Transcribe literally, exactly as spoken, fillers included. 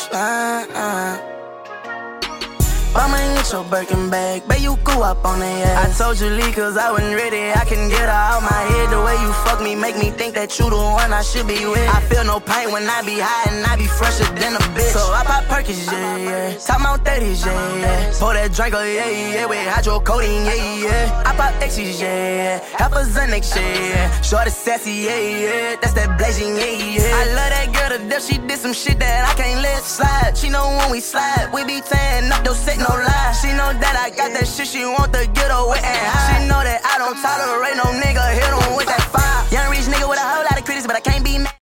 Uh-uh. I'ma get your Birkin bag, bet you go up on the ass. I told you leave cause I wasn't ready, I can get her out my head. The way you fuck me make me think that you the one I should be with. I feel no pain when I be high and I be fresher than a bitch. So I pop Perkins, yeah, yeah. Top Mount thirties, yeah, yeah. Pour that drink, oh yeah, yeah. With hydrocodone, yeah, yeah. I pop X's, yeah, yeah. Half a Xanax, yeah, yeah. Shorty sassy, yeah, yeah. That's that blazing, yeah, yeah. I love that girl to death, she did some shit that I can't let slide. She know when we slide, we be tearing up those set, no lie. She know that I got that shit, she want to get away and high. She know that I don't tolerate no nigga, hit him with that fire. Young rich nigga with a whole lot of critics, but I can't be mad.